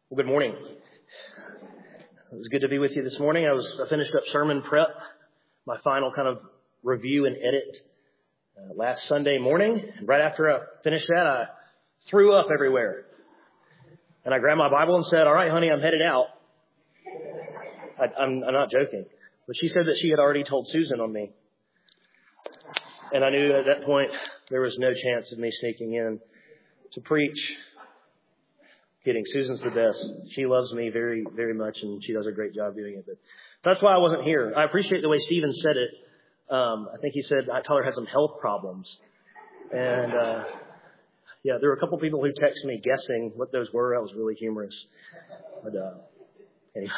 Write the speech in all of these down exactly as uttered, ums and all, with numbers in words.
Well, good morning. It was good to be with you this morning. I was I finished up sermon prep, my final kind of review and edit uh, last Sunday morning. And right after I finished that, I threw up everywhere. And I grabbed my Bible and said, all right, honey, I'm headed out. I, I'm, I'm not joking. But she said that she had already told Susan on me. And I knew at that point there was no chance of me sneaking in to preach. Kidding. Susan's the best. She loves me very, very much, and she does a great job doing it. But that's why I wasn't here. I appreciate the way Stephen said it. Um, I think he said Tyler had some health problems. And, uh, yeah, there were a couple people who texted me guessing what those were. That was really humorous. But, uh, anyway.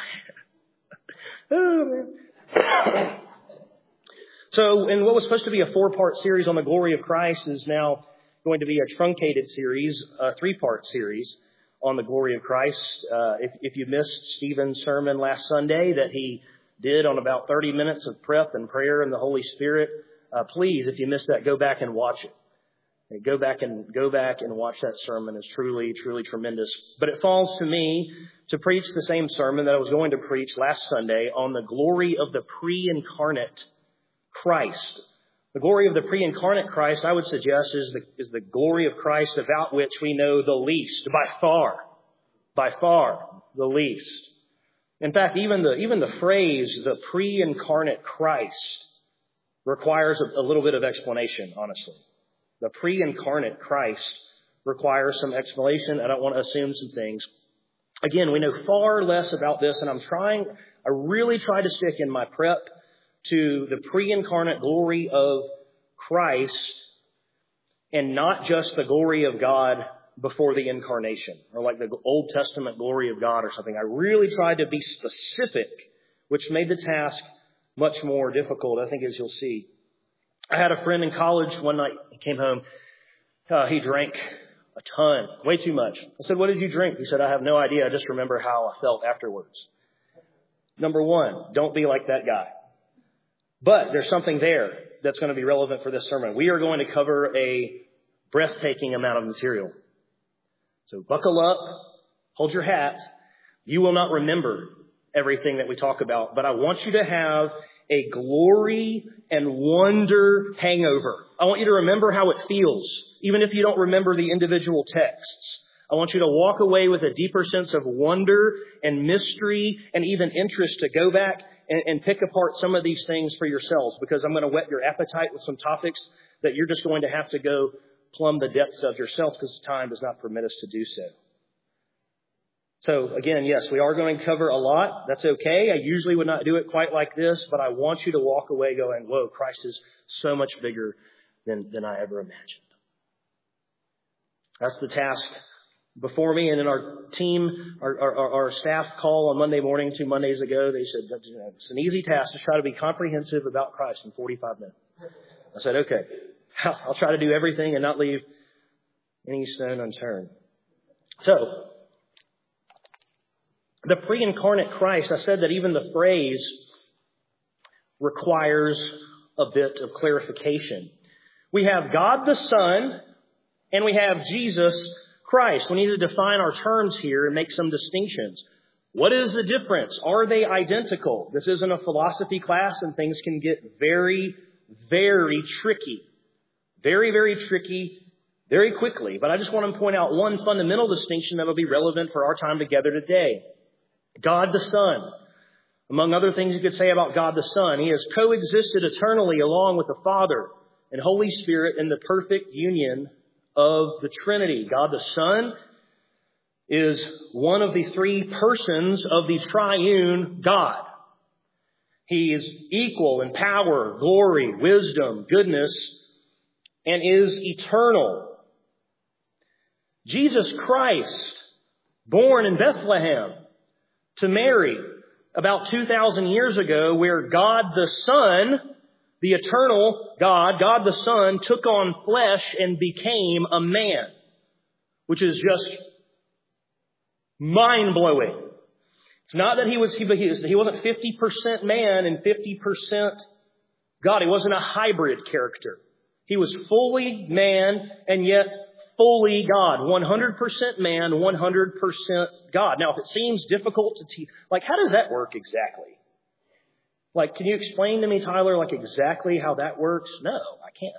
Oh, man. So, in what was supposed to be a four-part series on the glory of Christ is now going to be a truncated series, a three-part series on the glory of Christ. Uh, if, if you missed Stephen's sermon last Sunday that he did on about thirty minutes of prep and prayer and the Holy Spirit, uh, please, if you missed that, go back and watch it. And go back and go back and watch that sermon. It's truly, truly tremendous. But it falls to me to preach the same sermon that I was going to preach last Sunday on the glory of the pre-incarnate Christ. The glory of the pre-incarnate Christ, I would suggest, is the, is the glory of Christ about which we know the least, by far, by far the least. In fact, even the, even the phrase, the pre-incarnate Christ, requires a, a little bit of explanation, honestly. The pre-incarnate Christ requires some explanation. I don't want to assume some things. Again, we know far less about this, and I'm trying, I really try to stick in my prep to the pre-incarnate glory of Christ and not just the glory of God before the incarnation, or like the Old Testament glory of God or something. I really tried to be specific, which made the task much more difficult, I think, as you'll see. I had a friend in college one night. He came home. Uh, he drank a ton, way too much. I said, what did you drink? He said, I have no idea. I just remember how I felt afterwards. Number one, don't be like that guy. But there's something there that's going to be relevant for this sermon. We are going to cover a breathtaking amount of material. So buckle up, hold your hat. You will not remember everything that we talk about, but I want you to have a glory and wonder hangover. I want you to remember how it feels, even if you don't remember the individual texts. I want you to walk away with a deeper sense of wonder and mystery and even interest to go back and, and pick apart some of these things for yourselves, because I'm going to whet your appetite with some topics that you're just going to have to go plumb the depths of yourself, because time does not permit us to do so. So again, yes, we are going to cover a lot. That's okay. I usually would not do it quite like this, but I want you to walk away going, whoa, Christ is so much bigger than, than I ever imagined. That's the task before me. And in our team, our, our, our staff call on Monday morning, two Mondays ago, they said, it's an easy task to try to be comprehensive about Christ in forty-five minutes. I said, okay, I'll try to do everything and not leave any stone unturned. So, the pre-incarnate Christ, I said that even the phrase requires a bit of clarification. We have God the Son and we have Jesus Christ. We need to define our terms here and make some distinctions. What is the difference? Are they identical? This isn't a philosophy class, and things can get very, very tricky. Very, very tricky very quickly. But I just want to point out one fundamental distinction that will be relevant for our time together today. God the Son. Among other things you could say about God the Son, He has coexisted eternally along with the Father and Holy Spirit in the perfect union of the Trinity. God the Son is one of the three persons of the triune God. He is equal in power, glory, wisdom, goodness, and is eternal. Jesus Christ, born in Bethlehem to Mary about two thousand years ago, where God the Son, the eternal God, God the Son, took on flesh and became a man, which is just mind-blowing. It's not that he was he, he wasn't fifty percent man and fifty percent God. He wasn't a hybrid character. He was fully man and yet fully God, one hundred percent man, one hundred percent God. Now, if it seems difficult to teach, like, how does that work exactly? Like, can you explain to me, Tyler, like exactly how that works? No, I can't.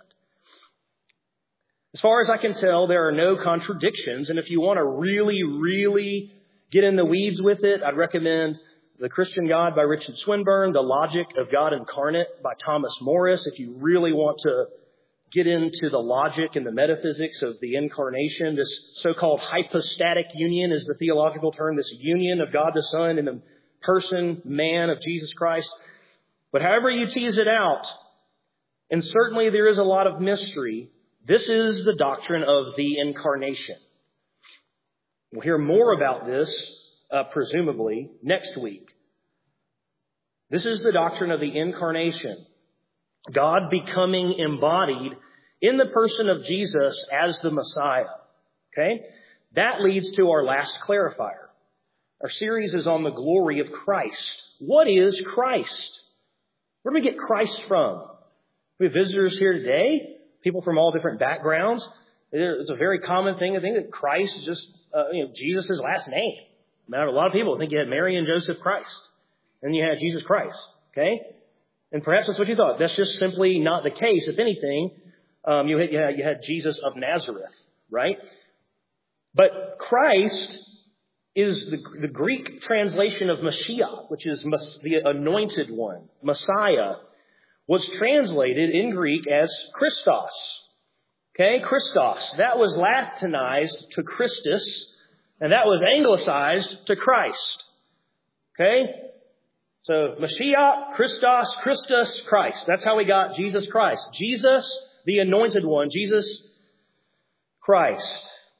As far as I can tell, there are no contradictions. And if you want to really, really get in the weeds with it, I'd recommend The Christian God by Richard Swinburne, The Logic of God Incarnate by Thomas Morris. If you really want to get into the logic and the metaphysics of the incarnation, this so-called hypostatic union is the theological term, this union of God the Son in the person, man of Jesus Christ. But however you tease it out, and certainly there is a lot of mystery, this is the doctrine of the incarnation. We'll hear more about this, uh, presumably, next week. This is the doctrine of the incarnation. God becoming embodied in the person of Jesus as the Messiah. Okay? That leads to our last clarifier. Our series is on the glory of Christ. What is Christ? Where do we get Christ from? We have visitors here today, people from all different backgrounds. It's a very common thing to think that Christ is just, uh, you know, Jesus' last name. I mean, a lot of people think you had Mary and Joseph Christ, and you had Jesus Christ. Okay? And perhaps that's what you thought. That's just simply not the case. If anything, um, you, had, you, had, you had Jesus of Nazareth, right? But Christ is the, the Greek translation of Mashiach, which is the anointed one. Messiah was translated in Greek as Christos. Okay, Christos. That was Latinized to Christus, and that was anglicized to Christ. Okay? So, Mashiach, Christos, Christus, Christ. That's how we got Jesus Christ. Jesus, the anointed one. Jesus Christ.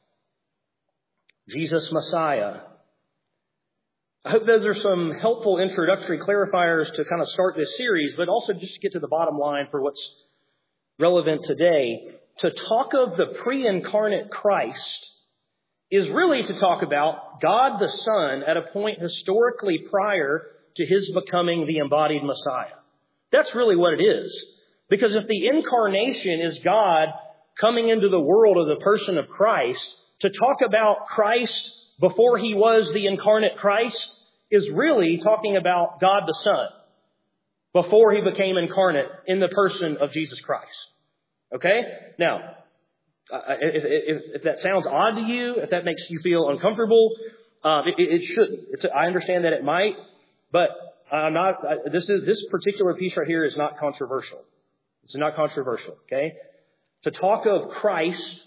Jesus Messiah. I hope those are some helpful introductory clarifiers to kind of start this series, but also just to get to the bottom line for what's relevant today. To talk of the pre-incarnate Christ is really to talk about God the Son at a point historically prior to His becoming the embodied Messiah. That's really what it is. Because if the incarnation is God coming into the world of the person of Christ, to talk about Christ before He was the incarnate Christ is really talking about God the Son before He became incarnate in the person of Jesus Christ. Okay? Now, if, if, if that sounds odd to you, if that makes you feel uncomfortable, uh, it, it shouldn't. It's, I understand that it might, but I'm not. I, this is this particular piece right here is not controversial. It's not controversial. Okay? To talk of Christ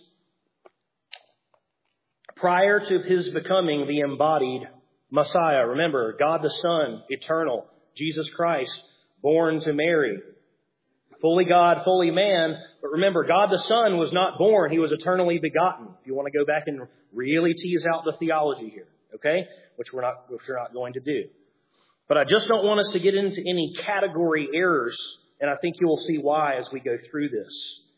prior to His becoming the embodied Messiah. Remember, God the Son, eternal, Jesus Christ, born to Mary. Fully God, fully man. But remember, God the Son was not born. He was eternally begotten. If you want to go back and really tease out the theology here, okay? Which we're not, which we're not going to do. But I just don't want us to get into any category errors, and I think you will see why as we go through this.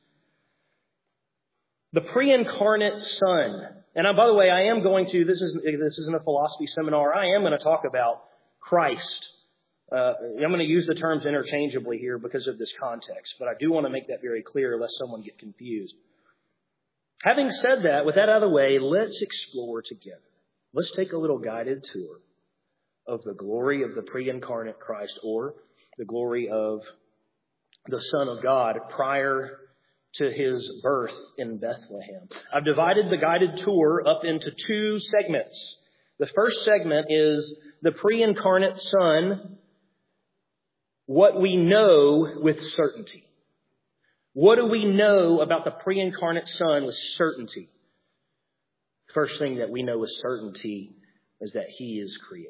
The pre-incarnate Son. And by the way, I am going to, this isn't, this isn't a philosophy seminar. I am going to talk about Christ. Uh, I'm going to use the terms interchangeably here because of this context, but I do want to make that very clear lest someone get confused. Having said that, with that out of the way, let's explore together. Let's take a little guided tour of the glory of the pre-incarnate Christ, or the glory of the Son of God prior to His birth in Bethlehem. I've divided the guided tour up into two segments. The first segment is the pre-incarnate Son, what we know with certainty. What do we know about the pre-incarnate Son with certainty? First thing that we know with certainty is that He is Creator.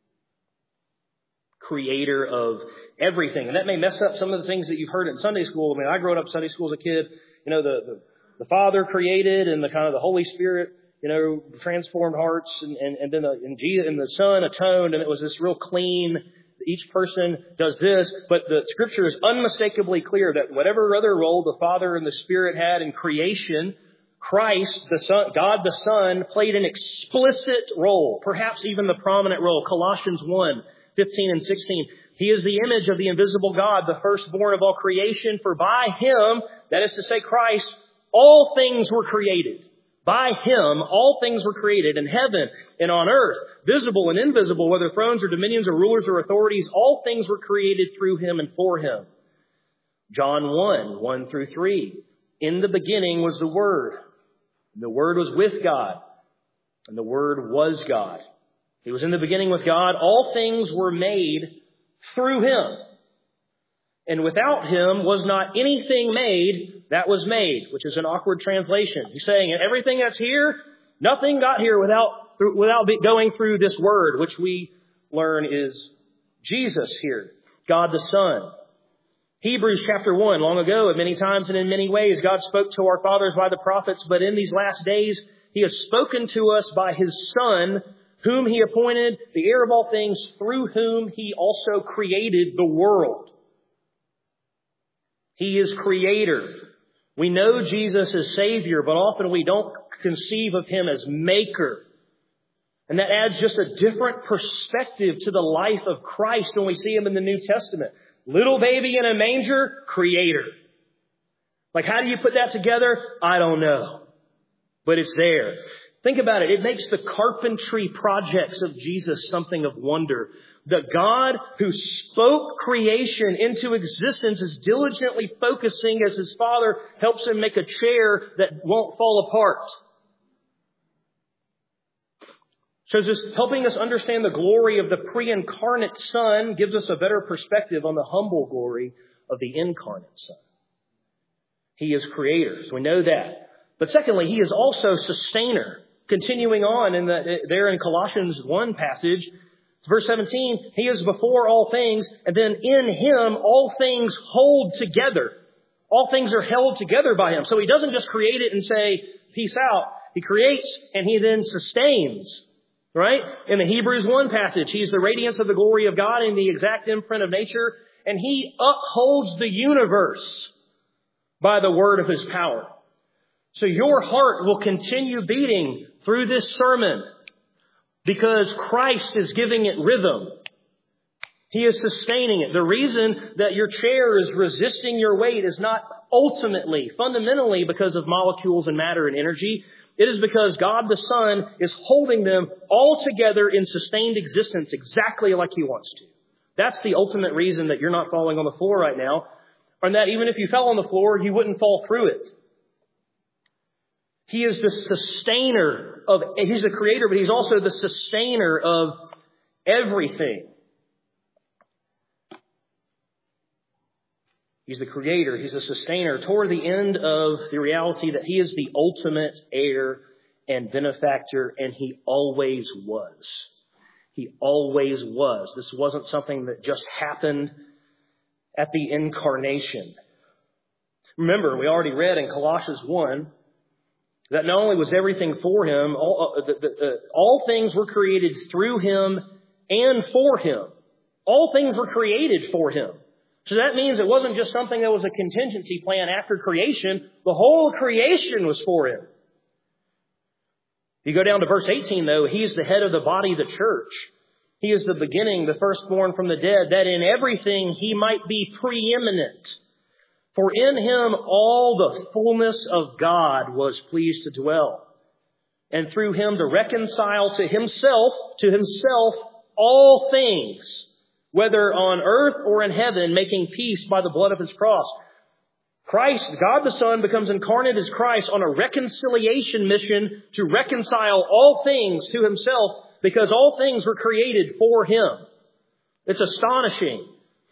Creator of everything. And that may mess up some of the things that you've heard in Sunday school. I mean, I grew up Sunday school as a kid. You know, the, the, the Father created, and the kind of the Holy Spirit, you know, transformed hearts, and, and, and then the, and, Jesus, and the Son atoned, and it was this real clean, each person does this. But the Scripture is unmistakably clear that whatever other role the Father and the Spirit had in creation, Christ, the Son, God the Son, played an explicit role, perhaps even the prominent role. Colossians one, fifteen and sixteen. He is the image of the invisible God, the firstborn of all creation. For by Him, that is to say Christ, all things were created. By Him, all things were created in heaven and on earth, visible and invisible, whether thrones or dominions or rulers or authorities. All things were created through Him and for Him. John one, one through three. In the beginning was the Word. And the Word was with God. And the Word was God. He was in the beginning with God. All things were made through Him. And without Him was not anything made that was made, which is an awkward translation. He's saying everything that's here, nothing got here without, without going through this Word, which we learn is Jesus here, God the Son. Hebrews chapter one, long ago, at many times and in many ways, God spoke to our fathers by the prophets, but in these last days, He has spoken to us by His Son, whom He appointed the heir of all things, through whom He also created the world. He is Creator. We know Jesus as Savior, but often we don't conceive of Him as Maker. And that adds just a different perspective to the life of Christ when we see Him in the New Testament. Little baby in a manger, Creator. Like, how do you put that together? I don't know. But it's there. Think about it. It makes the carpentry projects of Jesus something of wonder. The God who spoke creation into existence is diligently focusing as His Father helps Him make a chair that won't fall apart. So just helping us understand the glory of the pre-incarnate Son gives us a better perspective on the humble glory of the incarnate Son. He is Creator, so we know that. But secondly, He is also Sustainer. Continuing on in the, there in Colossians one passage, verse seventeen, He is before all things, and then in Him all things hold together. All things are held together by Him. So He doesn't just create it and say, peace out. He creates and He then sustains. Right? In the Hebrews one passage, He's the radiance of the glory of God in the exact imprint of nature, and He upholds the universe by the word of His power. So your heart will continue beating through this sermon because Christ is giving it rhythm. He is sustaining it. The reason that your chair is resisting your weight is not ultimately, fundamentally because of molecules and matter and energy. It is because God the Son is holding them all together in sustained existence exactly like He wants to. That's the ultimate reason that you're not falling on the floor right now. And that even if you fell on the floor, you wouldn't fall through it. He is the sustainer of, He's the Creator, but He's also the sustainer of everything. He's the Creator. He's the sustainer toward the end of the reality that He is the ultimate heir and benefactor, and He always was. He always was. This wasn't something that just happened at the incarnation. Remember, we already read in Colossians one that not only was everything for Him, all, uh, the, the, uh, all things were created through Him and for Him. All things were created for Him. So that means it wasn't just something that was a contingency plan after creation. The whole creation was for Him. You go down to verse eighteen, though, He's the head of the body, the church. He is the beginning, the firstborn from the dead, that in everything He might be preeminent. For in Him all the fullness of God was pleased to dwell, and through Him to reconcile to Himself, to Himself, all things, whether on earth or in heaven, making peace by the blood of His cross. Christ, God the Son, becomes incarnate as Christ on a reconciliation mission to reconcile all things to Himself, because all things were created for Him. It's astonishing.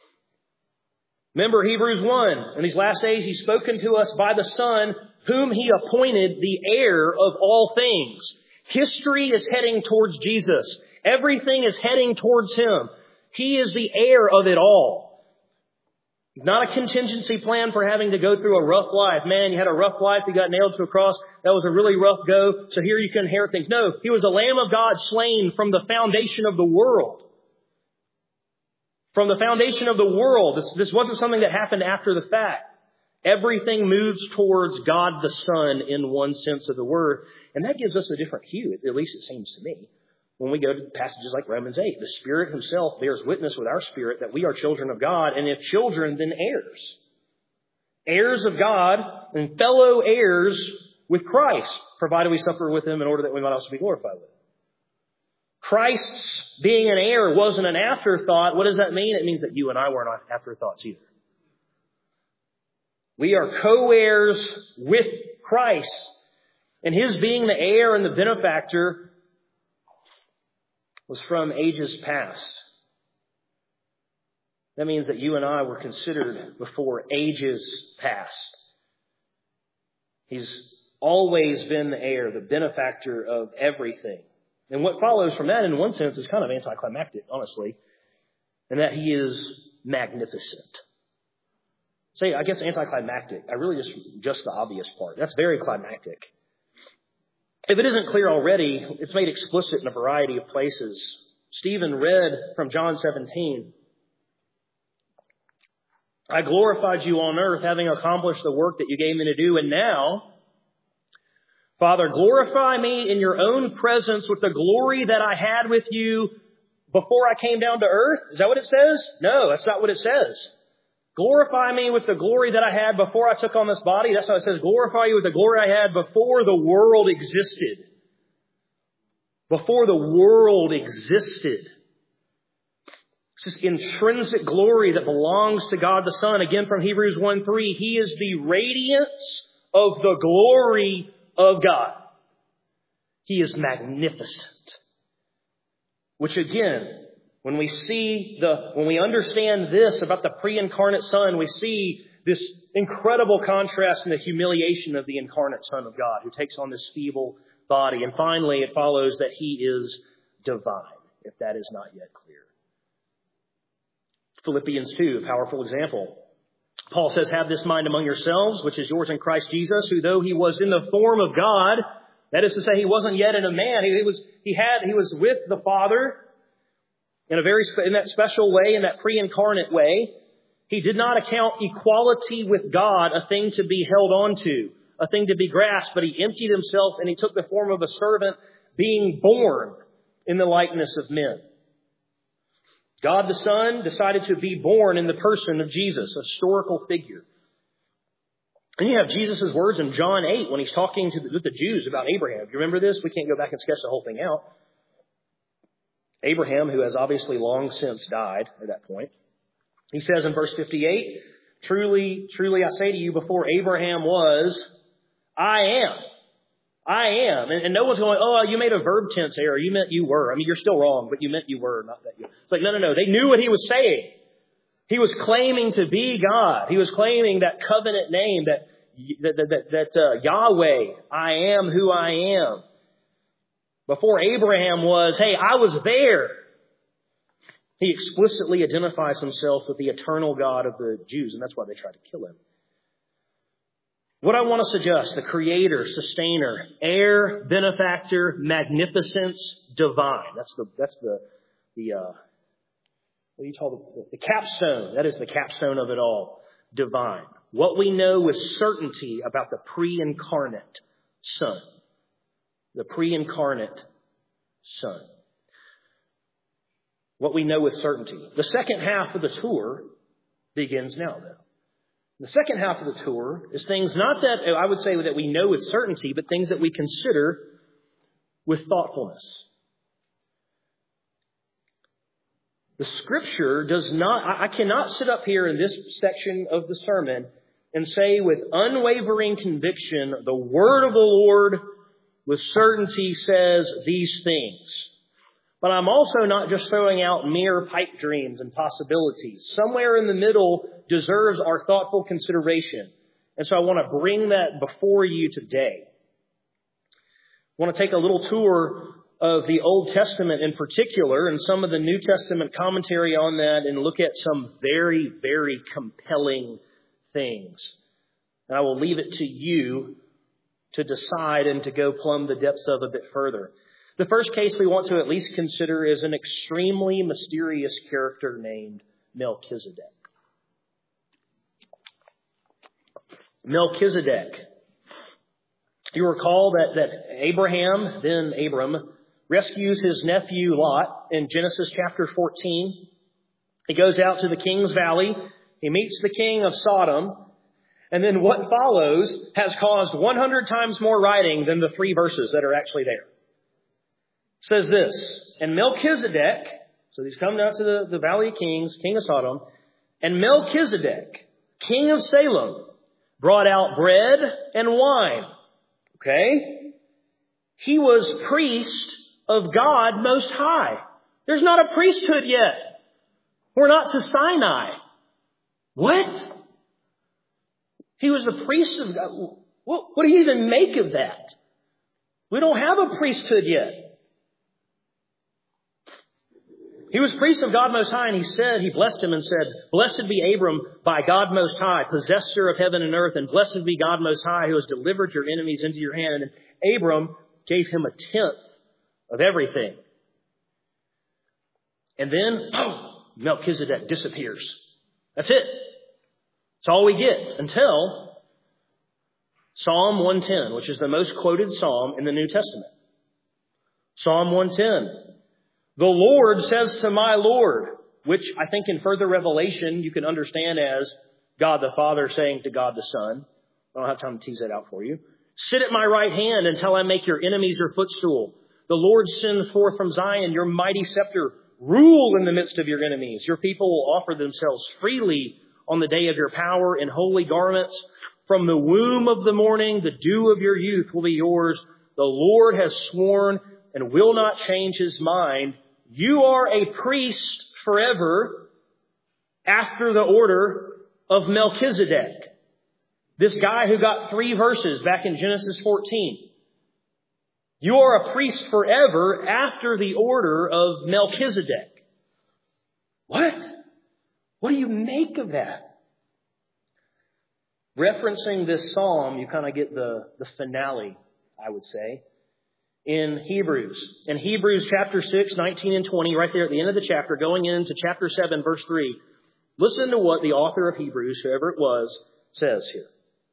Remember Hebrews one. In these last days, He's spoken to us by the Son, whom He appointed the heir of all things. History is heading towards Jesus. Everything is heading towards Him. He is the heir of it all. Not a contingency plan for having to go through a rough life. Man, you had a rough life. You got nailed to a cross. That was a really rough go. So here you can inherit things. No, He was the Lamb of God slain from the foundation of the world. From the foundation of the world. This, this wasn't something that happened after the fact. Everything moves towards God the Son in one sense of the word. And that gives us a different hue, at least it seems to me. When we go to passages like Romans eight, the Spirit Himself bears witness with our spirit that we are children of God, and if children, then heirs. Heirs of God and fellow heirs with Christ. provided we suffer with him in order that we might also be glorified with him. Christ's being an heir wasn't an afterthought. What does that mean? It means that you and I were not afterthoughts either. We are co-heirs with Christ. And his being the heir and the benefactor was from ages past. That means that you and I were considered before ages past. He's always been the heir, the benefactor of everything. And what follows from that, in one sense, is kind of anticlimactic, honestly, and that he is magnificent. Say, I guess anticlimactic. I really just, just the obvious part. That's very climactic. If it isn't clear already, it's made explicit in a variety of places. Stephen read from John seventeen. I glorified you on earth, having accomplished the work that you gave me to do. And now, Father, glorify me in your own presence with the glory that I had with you before I came down to earth. Is that what it says? No, that's not what it says. Glorify me with the glory that I had before I took on this body. That's how it says, glorify you with the glory I had before the world existed. Before the world existed. It's this intrinsic glory that belongs to God the Son. Again, from Hebrews one three, he is the radiance of the glory of God. He is magnificent. Which again, when we see the, when we understand this about the pre-incarnate Son, we see this incredible contrast in the humiliation of the incarnate Son of God who takes on this feeble body. And finally, it follows that he is divine, if that is not yet clear. Philippians two, a powerful example. Paul says, have this mind among yourselves, which is yours in Christ Jesus, who though he was in the form of God, that is to say, he wasn't yet in a man. He, he was, he had, he was with the Father in a very, in that special way, in that pre-incarnate way. He did not account equality with God a thing to be held on to, a thing to be grasped, but he emptied himself and he took the form of a servant, being born in the likeness of men. God the Son decided to be born in the person of Jesus, a historical figure. And you have Jesus' words in John eight when he's talking to the, with the Jews about Abraham. Do you remember this? We can't go back and sketch the whole thing out. Abraham, who has obviously long since died at that point, he says in verse fifty-eight, Truly, truly I say to you, before Abraham was, I am. I am. And, and no one's going, oh, you made a verb tense error. You meant you were. I mean, you're still wrong, but you meant you were, not that you. It's like, no, no, no. They knew what he was saying. He was claiming to be God. He was claiming that covenant name, that that that, that uh, Yahweh, I am who I am. Before Abraham was, hey, I was there. He explicitly identifies himself with the eternal God of the Jews, and that's why they tried to kill him. What I want to suggest, the creator, sustainer, heir, benefactor, magnificence, divine. That's the, that's the, the, uh, what do you call the, the capstone. That is the capstone of it all. Divine. What we know with certainty about the pre-incarnate Son. The pre-incarnate Son. What we know with certainty. The second half of the tour begins now, though. The second half of the tour is things not that I would say that we know with certainty, but things that we consider with thoughtfulness. The Scripture does not, I cannot sit up here in this section of the sermon and say with unwavering conviction, the Word of the Lord with certainty says these things. But I'm also not just throwing out mere pipe dreams and possibilities. Somewhere in the middle deserves our thoughtful consideration. And so I want to bring that before you today. I want to take a little tour of the Old Testament in particular and some of the New Testament commentary on that and look at some very, very compelling things. And I will leave it to you to decide and to go plumb the depths of a bit further. The first case we want to at least consider is an extremely mysterious character named Melchizedek. Melchizedek. You recall that, that Abraham, then Abram, rescues his nephew Lot in Genesis chapter fourteen. He goes out to the king's valley. He meets the king of Sodom. And then what follows has caused one hundred times more writing than the three verses that are actually there. It says this, and Melchizedek, so he's come down to the, the Valley of Kings, king of Sodom, and Melchizedek, king of Salem, brought out bread and wine. Okay? He was priest of God Most High. There's not a priesthood yet. We're not to Sinai. What? He was the priest of God. What, what do you even make of that? We don't have a priesthood yet. He was priest of God Most High, and he said, he blessed him and said, blessed be Abram by God Most High, possessor of heaven and earth, and blessed be God Most High, who has delivered your enemies into your hand. And Abram gave him a tenth of everything. And then, oh, Melchizedek disappears. That's it. That's all we get until Psalm one ten, which is the most quoted psalm in the New Testament. Psalm one ten. The Lord says to my Lord, which I think in further revelation you can understand as God the Father saying to God the Son. I don't have time to tease that out for you. Sit at my right hand until I make your enemies your footstool. The Lord send forth from Zion your mighty scepter. Rule in the midst of your enemies. Your people will offer themselves freely on the day of your power in holy garments. From the womb of the morning, the dew of your youth will be yours. The Lord has sworn and will not change his mind. You are a priest forever after the order of Melchizedek. This guy who got three verses back in Genesis fourteen. You are a priest forever after the order of Melchizedek. What? What do you make of that? Referencing this psalm, you kind of get the, the finale, I would say, in Hebrews. In Hebrews chapter six, nineteen and twenty, right there at the end of the chapter, going into chapter seven, verse three. Listen to what the author of Hebrews, whoever it was, says here.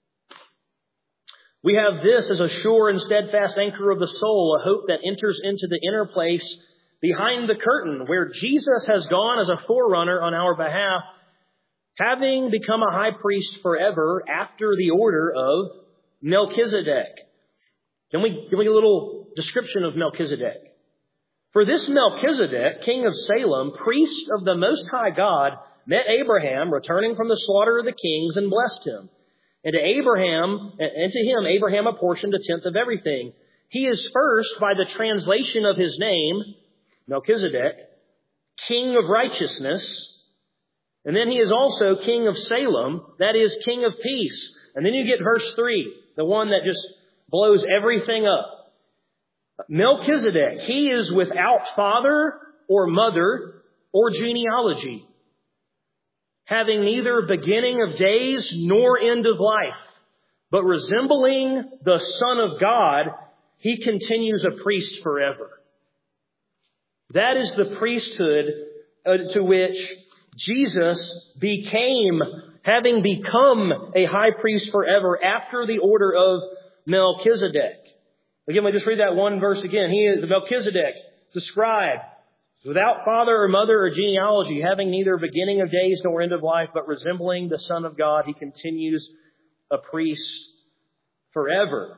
We have this as a sure and steadfast anchor of the soul, a hope that enters into the inner place behind the curtain, where Jesus has gone as a forerunner on our behalf, having become a high priest forever after the order of Melchizedek. Can we give you a little description of Melchizedek? For this Melchizedek, king of Salem, priest of the Most High God, met Abraham returning from the slaughter of the kings and blessed him. And to Abraham, and to him, Abraham apportioned a tenth of everything. He is first, by the translation of his name, Melchizedek, king of righteousness. And then he is also king of Salem, that is, king of peace. And then you get verse three, the one that just blows everything up. Melchizedek, he is without father or mother or genealogy, having neither beginning of days nor end of life, but resembling the Son of God, he continues a priest forever. That is the priesthood to which Jesus became, having become a high priest forever after the order of Melchizedek. Again, let me just read that one verse again. He is the Melchizedek, the scribe, without father or mother or genealogy, having neither beginning of days nor end of life, but resembling the Son of God, he continues a priest forever.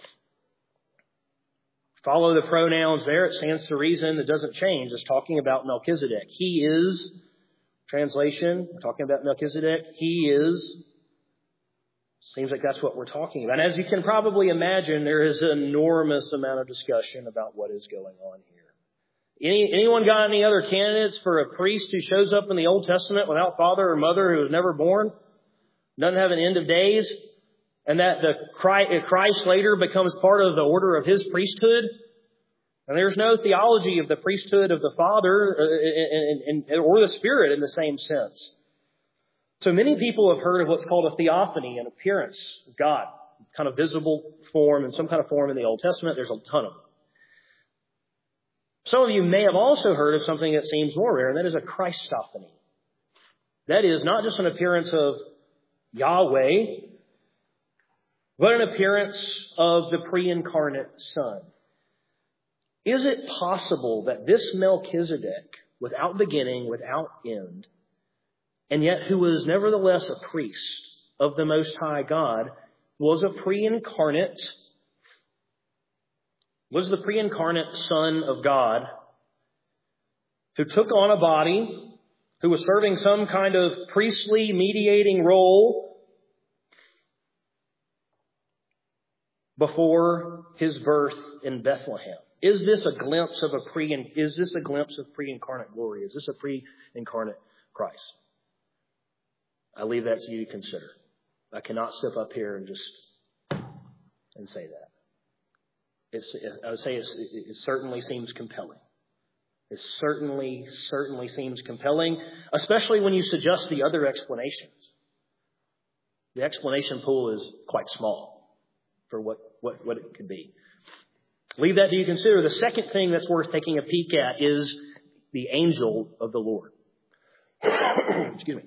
Follow the pronouns there. It stands to reason. It doesn't change. It's talking about Melchizedek. He is, translation, we're talking about Melchizedek. He is, seems like that's what we're talking about. And as you can probably imagine, there is an enormous amount of discussion about what is going on here. Any, anyone got any other candidates for a priest who shows up in the Old Testament without father or mother, who was never born, doesn't have an end of days, and that the Christ later becomes part of the order of his priesthood? And there's no theology of the priesthood of the Father or the Spirit in the same sense. So many people have heard of what's called a theophany, an appearance of God, kind of visible form in some kind of form in the Old Testament. There's a ton of them. Some of you may have also heard of something that seems more rare, and that is a Christophany. That is not just an appearance of Yahweh, but an appearance of the pre-incarnate Son. Is it possible that this Melchizedek, without beginning, without end, and yet who was nevertheless a priest, of the Most High God was a pre-incarnate, was the pre-incarnate Son of God who took on a body, who was serving some kind of priestly mediating role before his birth in Bethlehem. Is this a glimpse of a pre is this a glimpse of pre-incarnate glory? Is this a pre-incarnate Christ? I leave that to you to consider. I cannot step up here and just and say that. It's, I would say it's, it certainly seems compelling. It certainly, certainly seems compelling, especially when you suggest the other explanations. The explanation pool is quite small for what, what, what it could be. Leave that to you consider. The second thing that's worth taking a peek at is the angel of the Lord. Excuse me.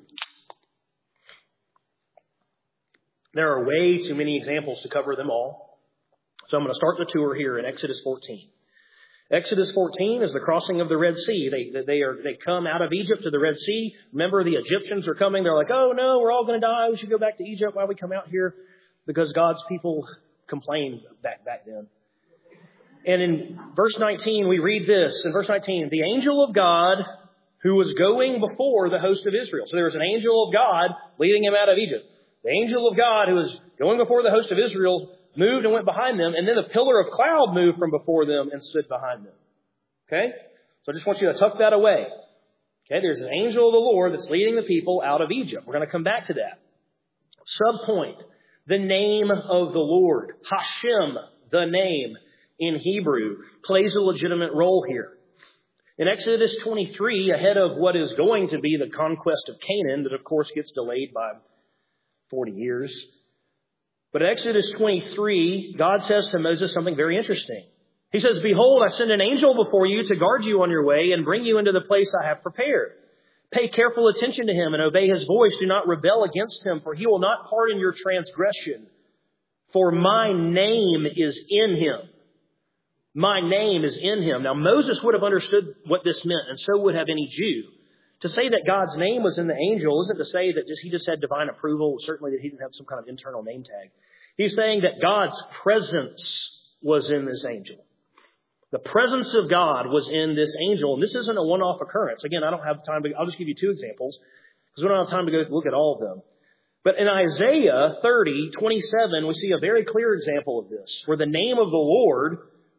There are way too many examples to cover them all. So I'm going to start the tour here in Exodus fourteen. Exodus fourteen is the crossing of the Red Sea. They, they, are, they come out of Egypt to the Red Sea. Remember, the Egyptians are coming. They're like, oh, no, we're all going to die. We should go back to Egypt. Why we come out here? Because God's people complained back, back then. And in verse nineteen, we read this. In verse nineteen, the angel of God who was going before the host of Israel. So there was an angel of God leading him out of Egypt. The angel of God who was going before the host of Israel moved and went behind them, and then a pillar of cloud moved from before them and stood behind them. Okay? So I just want you to tuck that away. Okay? There's an angel of the Lord that's leading the people out of Egypt. We're going to come back to that. Subpoint, the name of the Lord. Hashem, the name in Hebrew, plays a legitimate role here. In Exodus twenty-three, ahead of what is going to be the conquest of Canaan, that of course gets delayed by forty years. But in Exodus twenty-three, God says to Moses something very interesting. He says, behold, I send an angel before you to guard you on your way and bring you into the place I have prepared. Pay careful attention to him and obey his voice. Do not rebel against him, for he will not pardon your transgression. For my name is in him. My name is in him. Now, Moses would have understood what this meant, and so would have any Jew. To say that God's name was in the angel isn't to say that just, he just had divine approval, certainly that he didn't have some kind of internal name tag. He's saying that God's presence was in this angel. The presence of God was in this angel, and this isn't a one-off occurrence. Again, I don't have time to, I'll just give you two examples, because we don't have time to go look at all of them. But in Isaiah thirty, twenty-seven, we see a very clear example of this, where the name of the Lord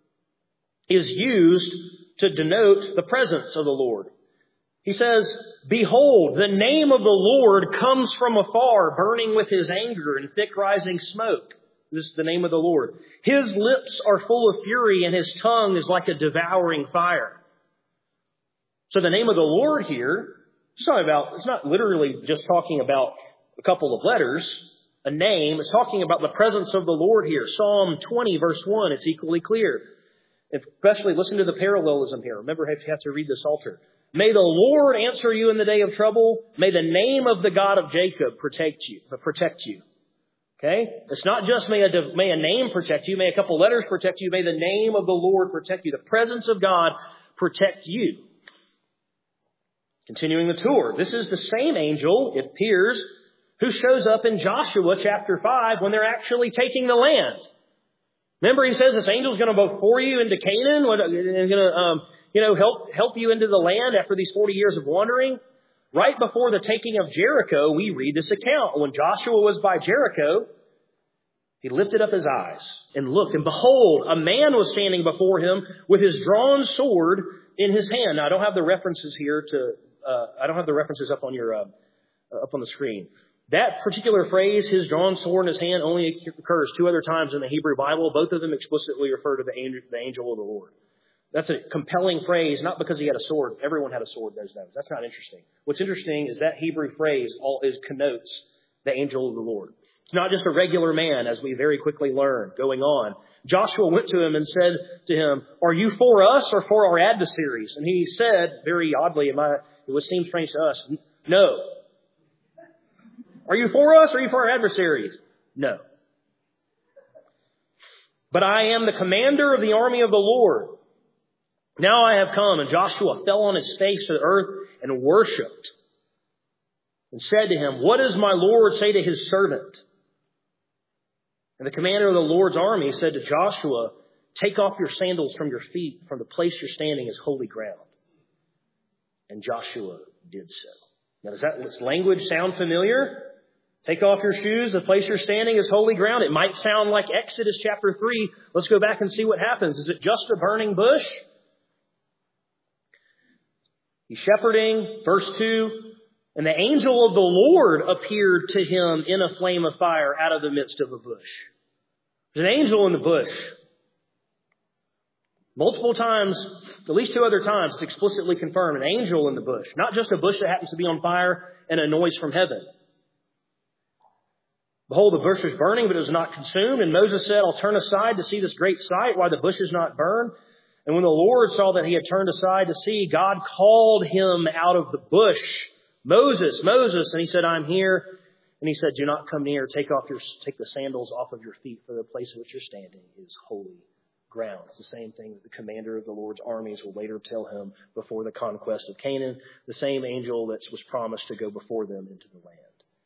is used to denote the presence of the Lord. He says, behold, the name of the Lord comes from afar, burning with his anger and thick rising smoke. This is the name of the Lord. His lips are full of fury and his tongue is like a devouring fire. So the name of the Lord here, it's not about, it's not literally just talking about a couple of letters, a name. It's talking about the presence of the Lord here. Psalm twenty verse one, it's equally clear. Especially listen to the parallelism here. Remember, you have to read the Psalter. May the Lord answer you in the day of trouble. May the name of the God of Jacob protect you. Protect you. Okay? It's not just may a, may a name protect you. May a couple letters protect you. May the name of the Lord protect you. The presence of God protect you. Continuing the tour. This is the same angel, it appears, who shows up in Joshua chapter five when they're actually taking the land. Remember, he says this angel is going to go before you into Canaan and going to, um, you know, help help you into the land after these forty years of wandering. Right before the taking of Jericho, we read this account. When Joshua was by Jericho, he lifted up his eyes and looked, and behold, a man was standing before him with his drawn sword in his hand. Now, I don't have the references here to, uh, I don't have the references up on your, uh, up on the screen. That particular phrase, his drawn sword in his hand, only occurs two other times in the Hebrew Bible. Both of them explicitly refer to the angel, the angel of the Lord. That's a compelling phrase, not because he had a sword. Everyone had a sword in those days. That's not interesting. What's interesting is that Hebrew phrase all is connotes the angel of the Lord. It's not just a regular man, as we very quickly learn going on. Joshua went to him and said to him, are you for us or for our adversaries? And he said, very oddly, it, might, it would seem strange to us, no. Are you for us or are you for our adversaries? No. But I am the commander of the army of the Lord. Now I have come. And Joshua fell on his face to the earth and worshipped. and said to him, what does my Lord say to his servant? And the commander of the Lord's army said to Joshua, take off your sandals from your feet, for the place you're standing is holy ground. And Joshua did so. Now, does that this language sound familiar? Take off your shoes. The place you're standing is holy ground. It might sound like Exodus chapter three. Let's go back and see what happens. Is it just a burning bush? He's shepherding. Verse two. And the angel of the Lord appeared to him in a flame of fire out of the midst of a bush. There's an angel in the bush. Multiple times, at least two other times, it's explicitly confirmed an angel in the bush. Not just a bush that happens to be on fire and a noise from heaven. Behold, the bush was burning, but it was not consumed. And Moses said, I'll turn aside to see this great sight, why the bush is not burned. And when the Lord saw that he had turned aside to see, God called him out of the bush. Moses, Moses. And he said, I'm here. And he said, do not come near. Take off your, take the sandals off of your feet, for the place in which you're standing is holy ground. It's the same thing that the commander of the Lord's armies will later tell him before the conquest of Canaan. The same angel that was promised to go before them into the land.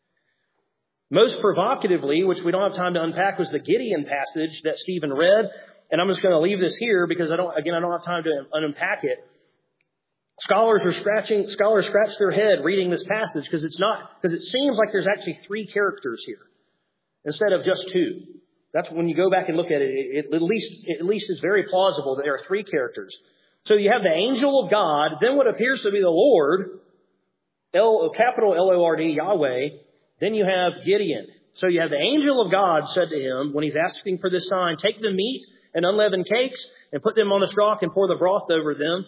Most provocatively, which we don't have time to unpack, was the Gideon passage that Stephen read. And I'm just going to leave this here because I don't, again, I don't have time to unpack it. Scholars are scratching, scholars scratch their head reading this passage because it's not, because it seems like there's actually three characters here instead of just two. That's when you go back and look at it, it, it at least, it at least is very plausible that there are three characters. So you have the angel of God, then what appears to be the Lord, L, capital L O R D, Yahweh. Then you have Gideon. So you have the angel of God said to him when he's asking for this sign, take the meat and unleavened cakes and put them on a stalk and pour the broth over them.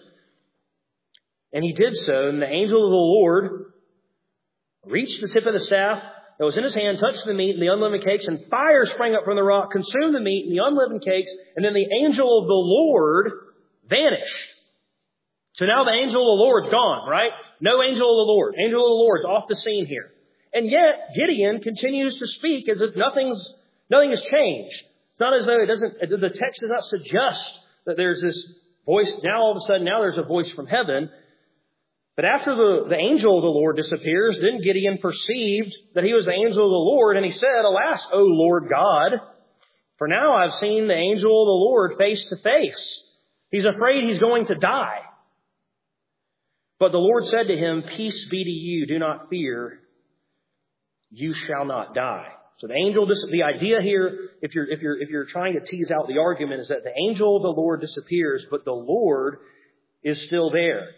And he did so. And the angel of the Lord reached the tip of the staff that was in his hand, touched the meat and the unleavened cakes, and fire sprang up from the rock, consumed the meat and the unleavened cakes. And then the angel of the Lord vanished. So now the angel of the Lord's gone, right? No angel of the Lord. Angel of the Lord's off the scene here. And yet, Gideon continues to speak as if nothing's, nothing has changed. It's not as though it doesn't, the text does not suggest that there's this voice. Now all of a sudden, now there's a voice from heaven. But after the, the angel of the Lord disappears, then Gideon perceived that he was the angel of the Lord. And he said, alas, O Lord God, for now I've seen the angel of the Lord face to face. He's afraid he's going to die. But the Lord said to him, peace be to you, do not fear. You shall not die. So the angel, the idea here, if you're, if you're, if you're trying to tease out the argument, is that the angel of the Lord disappears, but the Lord is still there.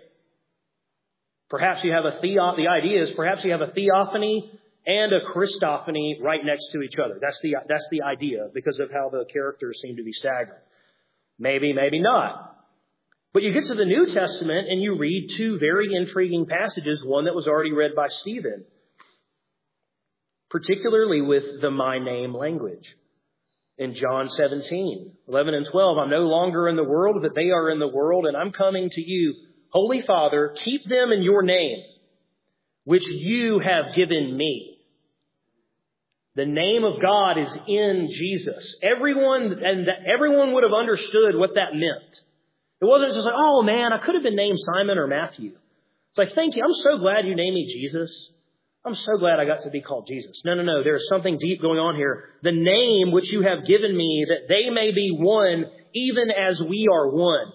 Perhaps you have a theo, the idea is perhaps you have a theophany and a Christophany right next to each other. That's the, that's the idea because of how the characters seem to be staggered. Maybe, maybe not. But you get to the New Testament and you read two very intriguing passages, one that was already read by Stephen. Particularly with the my name language. In John seventeen, eleven and twelve, I'm no longer in the world, but they are in the world, and I'm coming to you. Holy Father, keep them in your name, which you have given me. The name of God is in Jesus. Everyone, and that everyone would have understood what that meant. It wasn't just like, oh man, I could have been named Simon or Matthew. It's like, thank you. I'm so glad you named me Jesus. I'm so glad I got to be called Jesus. No, no, no. There is something deep going on here. The name which you have given me, that they may be one, even as we are one.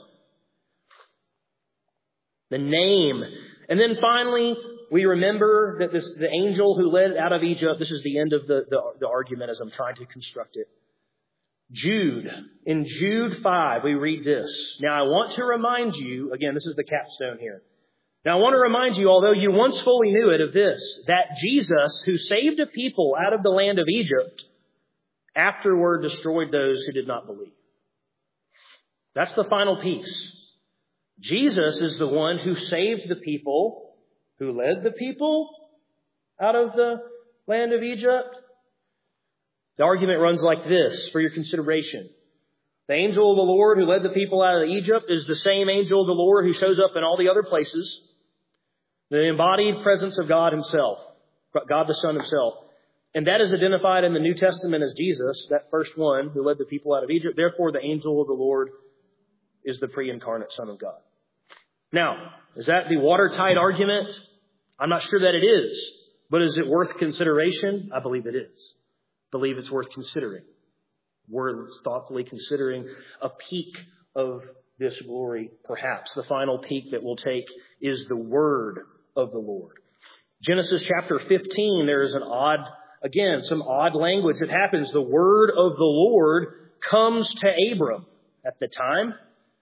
The name. And then finally, we remember that this, the angel who led out of Egypt, this is the end of the, the, the argument as I'm trying to construct it. Jude. In Jude five, we read this. Now, I want to remind you, again, this is the capstone here. Now, I want to remind you, although you once fully knew it, of this, that Jesus, who saved a people out of the land of Egypt, afterward destroyed those who did not believe. That's the final piece. Jesus is the one who saved the people, who led the people out of the land of Egypt. The argument runs like this for your consideration. The angel of the Lord who led the people out of Egypt is the same angel of the Lord who shows up in all the other places. The embodied presence of God himself, God the Son himself. And that is identified in the New Testament as Jesus, that first one who led the people out of Egypt. Therefore, the angel of the Lord is the pre-incarnate Son of God. Now, is that the watertight argument? I'm not sure that it is. But is it worth consideration? I believe it is. I believe it's worth considering. Worth thoughtfully considering a peek of this glory, perhaps. The final peek that we'll take is the word of the Lord. Genesis chapter fifteen, there is an odd, again, some odd language that happens. The word of the Lord comes to Abram at the time.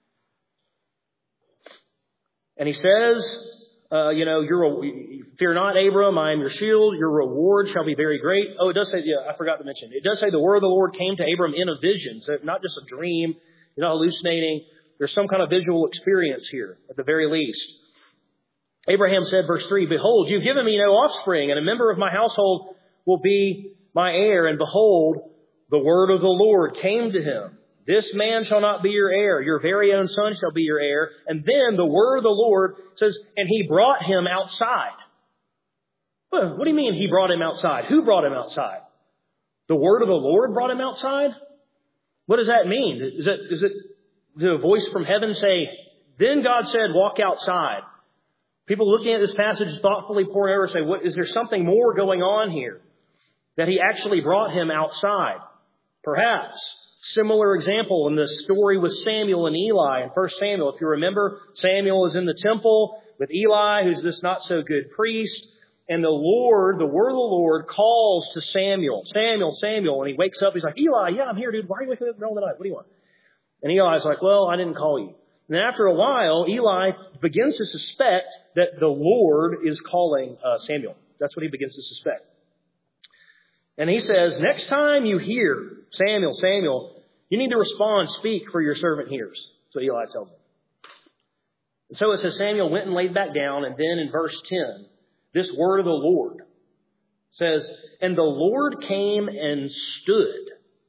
And he says, uh, you know, you're a, fear not, Abram, I am your shield. Your reward shall be very great. Oh, it does say, yeah, I forgot to mention. It does say the word of the Lord came to Abram in a vision. So not just a dream. You're not hallucinating. There's some kind of visual experience here, at the very least. Abraham said, verse three, behold, you've given me no offspring, and a member of my household will be my heir. And behold, the word of the Lord came to him. This man shall not be your heir. Your very own son shall be your heir. And then the word of the Lord says, and he brought him outside. Well, what do you mean he brought him outside? Who brought him outside? The word of the Lord brought him outside? What does that mean? Is it, is it, did a voice from heaven say, then God said, walk outside? People looking at this passage thoughtfully poring over say, what, is there something more going on here? That he actually brought him outside? Perhaps. Similar example in the story with Samuel and Eli in First Samuel. If you remember, Samuel is in the temple with Eli, who's this not so good priest. And the Lord, the word of the Lord calls to Samuel, Samuel, Samuel. And he wakes up. He's like, Eli, yeah, I'm here, dude. Why are you waking up in the middle of the night? What do you want? And Eli's like, well, I didn't call you. And then after a while, Eli begins to suspect that the Lord is calling uh, Samuel. That's what he begins to suspect. And he says, next time you hear Samuel, Samuel, you need to respond, speak, for your servant hears. So Eli tells him. And so it says Samuel went and laid back down. And then in verse ten, this word of the Lord says, and the Lord came and stood,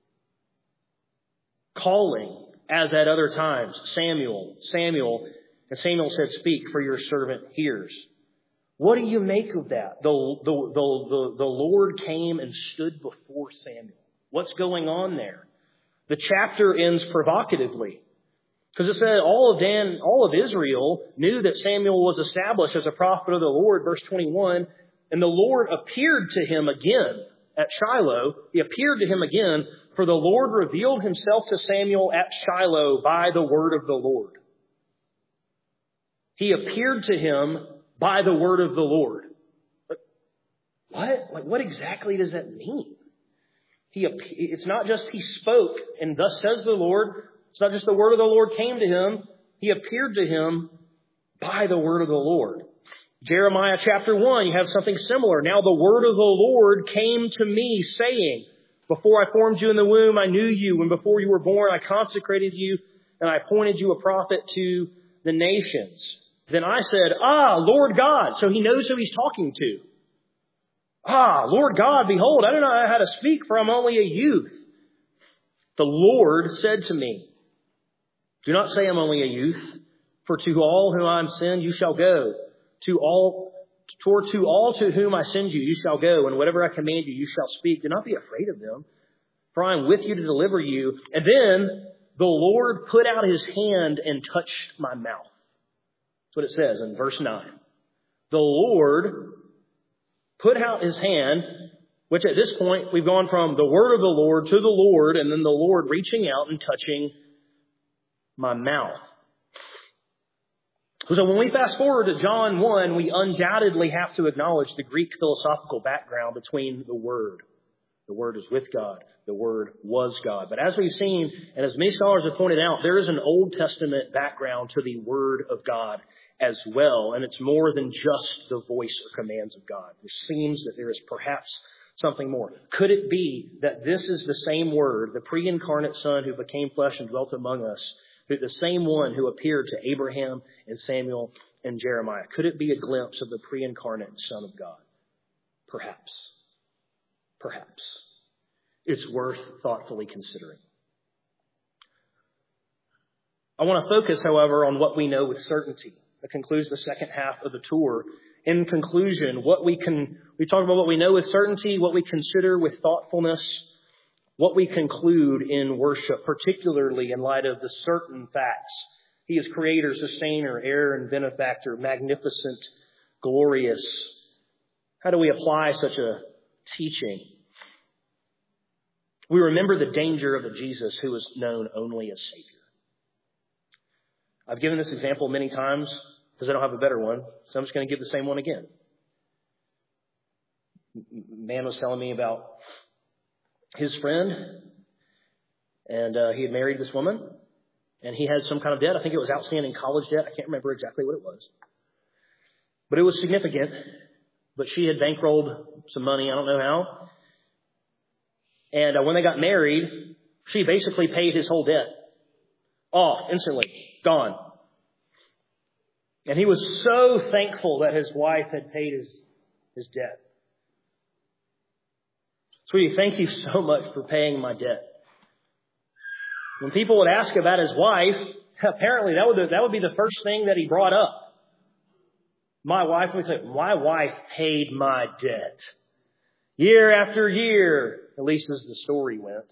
calling, as at other times, Samuel, Samuel. And Samuel said, speak, for your servant hears. What do you make of that? The, the, the, the, the Lord came and stood before Samuel. What's going on there? The chapter ends provocatively. Because it said all of Dan, all of Israel knew that Samuel was established as a prophet of the Lord, verse twenty-one. And the Lord appeared to him again at Shiloh. He appeared to him again, for the Lord revealed himself to Samuel at Shiloh by the word of the Lord. He appeared to him by the word of the Lord. But what? Like, what exactly does that mean? He, it's not just he spoke, and thus says the Lord. It's not just the word of the Lord came to him. He appeared to him by the word of the Lord. Jeremiah chapter one, you have something similar. Now the word of the Lord came to me, saying, before I formed you in the womb, I knew you. And before you were born, I consecrated you, and I appointed you a prophet to the nations. Then I said, ah, Lord God. So he knows who he's talking to. Ah, Lord God, behold, I do not know how to speak, for I'm only a youth. The Lord said to me, do not say I'm only a youth, for to all whom I am sent you shall go. To all, for to all to whom I send you, you shall go, and whatever I command you, you shall speak. Do not be afraid of them, for I am with you to deliver you. And then the Lord put out his hand and touched my mouth. That's what it says in verse nine. The Lord put out his hand, which at this point we've gone from the word of the Lord to the Lord, and then the Lord reaching out and touching my mouth. So when we fast forward to John one, we undoubtedly have to acknowledge the Greek philosophical background between the Word. The Word is with God. The Word was God. But as we've seen, and as many scholars have pointed out, there is an Old Testament background to the Word of God as well. And it's more than just the voice or commands of God. It seems that there is perhaps something more. Could it be that this is the same Word, the pre-incarnate Son who became flesh and dwelt among us, the same one who appeared to Abraham and Samuel and Jeremiah? Could it be a glimpse of the pre-incarnate Son of God? Perhaps. Perhaps. It's worth thoughtfully considering. I want to focus, however, on what we know with certainty. That concludes the second half of the tour. In conclusion, what we can, we talk about what we know with certainty, what we consider with thoughtfulness, what we conclude in worship, particularly in light of the certain facts. He is creator, sustainer, heir, and benefactor, magnificent, glorious. How do we apply such a teaching? We remember the danger of a Jesus who is known only as Savior. I've given this example many times because I don't have a better one, so I'm just going to give the same one again. A man was telling me about his friend, and uh, he had married this woman, and he had some kind of debt. I think it was outstanding college debt. I can't remember exactly what it was. But it was significant. But she had bankrolled some money, I don't know how. And uh, when they got married, she basically paid his whole debt off instantly, gone. And he was so thankful that his wife had paid his, his debt. Sweetie, thank you so much for paying my debt. When people would ask about his wife, apparently that would, that would be the first thing that he brought up. My wife would say, my wife paid my debt. Year after year, at least as the story went.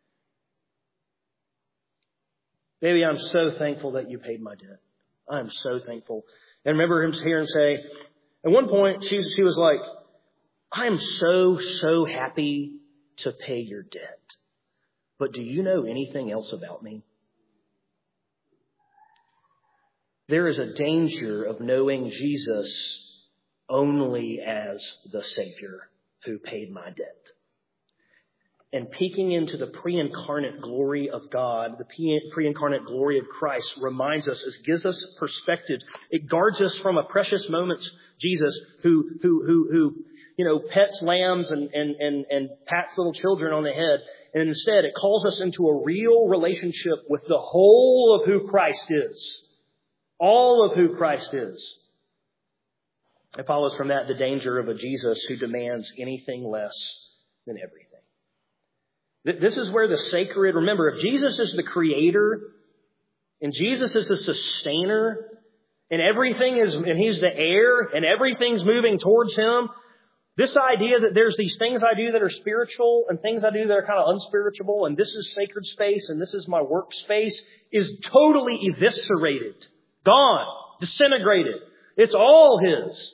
Baby, I'm so thankful that you paid my debt. I'm so thankful. And remember him hearing him say, at one point, she, she was like, I'm so, so happy to pay your debt. But do you know anything else about me? There is a danger of knowing Jesus only as the Savior who paid my debt. And peeking into the pre-incarnate glory of God, the pre-incarnate glory of Christ reminds us, it gives us perspective. It guards us from a precious moment, Jesus, who, who, who, who, you know, pets lambs and, and, and, and pats little children on the head. And instead, it calls us into a real relationship with the whole of who Christ is. All of who Christ is. It follows from that the danger of a Jesus who demands anything less than everything. This is where the sacred, remember, if Jesus is the creator and Jesus is the sustainer and everything is, and he's the heir and everything's moving towards him, this idea that there's these things I do that are spiritual and things I do that are kind of unspiritual and this is sacred space and this is my work space is totally eviscerated, gone, disintegrated. It's all his.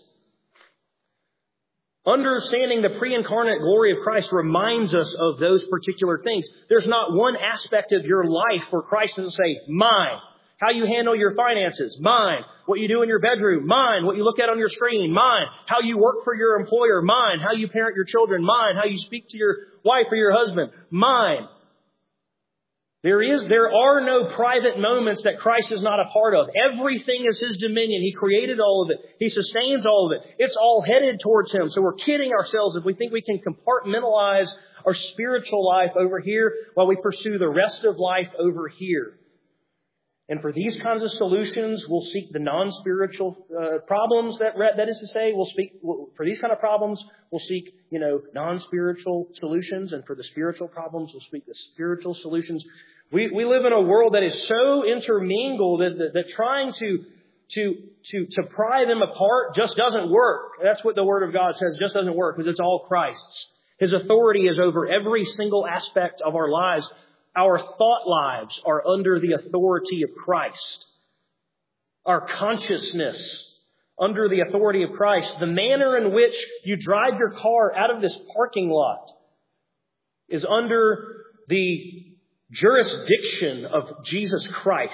Understanding the pre-incarnate glory of Christ reminds us of those particular things. There's not one aspect of your life where Christ doesn't say, mine. How you handle your finances, mine. What you do in your bedroom, mine. What you look at on your screen, mine. How you work for your employer, mine. How you parent your children, mine. How you speak to your wife or your husband, mine. There is, there are no private moments that Christ is not a part of. Everything is his dominion. He created all of it. He sustains all of it. It's all headed towards him. So we're kidding ourselves if we think we can compartmentalize our spiritual life over here while we pursue the rest of life over here. And for these kinds of solutions, we'll seek the non-spiritual uh, problems. That that is to say, we'll speak for these kind of problems. We'll seek, you know, non-spiritual solutions, and for the spiritual problems, we'll seek the spiritual solutions. We we live in a world that is so intermingled that, that, that trying to to to to pry them apart just doesn't work. That's what the Word of God says. It just doesn't work because it's all Christ's. His authority is over every single aspect of our lives. Our thought lives are under the authority of Christ. Our consciousness under the authority of Christ. The manner in which you drive your car out of this parking lot is under the jurisdiction of Jesus Christ.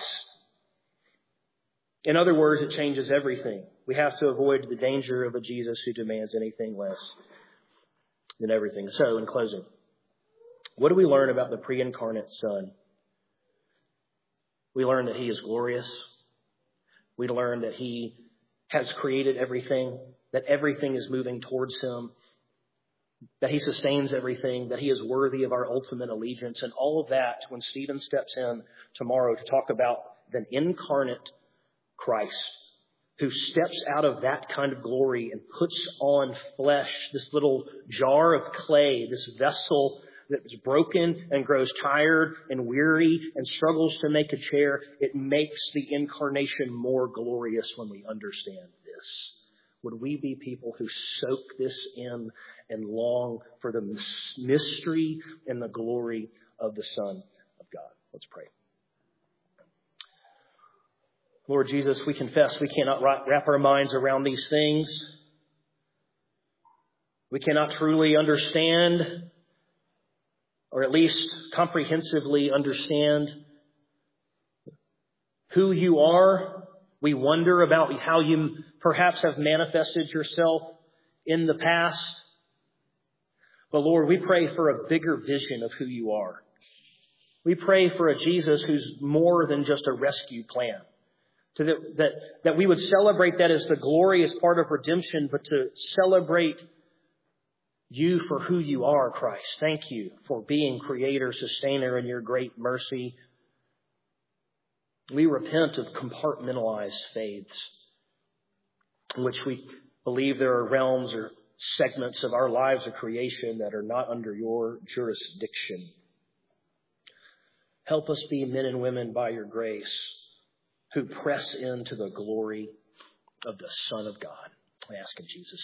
In other words, it changes everything. We have to avoid the danger of a Jesus who demands anything less than everything. So, in closing, what do we learn about the pre-incarnate Son? We learn that he is glorious. We learn that he has created everything, that everything is moving towards him, that he sustains everything, that he is worthy of our ultimate allegiance. And all of that, when Stephen steps in tomorrow to talk about the incarnate Christ, who steps out of that kind of glory and puts on flesh, this little jar of clay, this vessel that is broken and grows tired and weary and struggles to make a chair. It makes the incarnation more glorious when we understand this. Would we be people who soak this in and long for the mystery and the glory of the Son of God? Let's pray. Lord Jesus, we confess we cannot wrap our minds around these things. We cannot truly understand, or at least comprehensively understand, who you are. We wonder about how you perhaps have manifested yourself in the past. But Lord, we pray for a bigger vision of who you are. We pray for a Jesus who's more than just a rescue plan. To that, that, that we would celebrate that as the glorious part of redemption, but to celebrate you for who you are, Christ. Thank you for being creator, sustainer, and your great mercy. We repent of compartmentalized faiths in which we believe there are realms or segments of our lives of creation that are not under your jurisdiction. Help us be men and women by your grace who press into the glory of the Son of God. I ask in Jesus' name.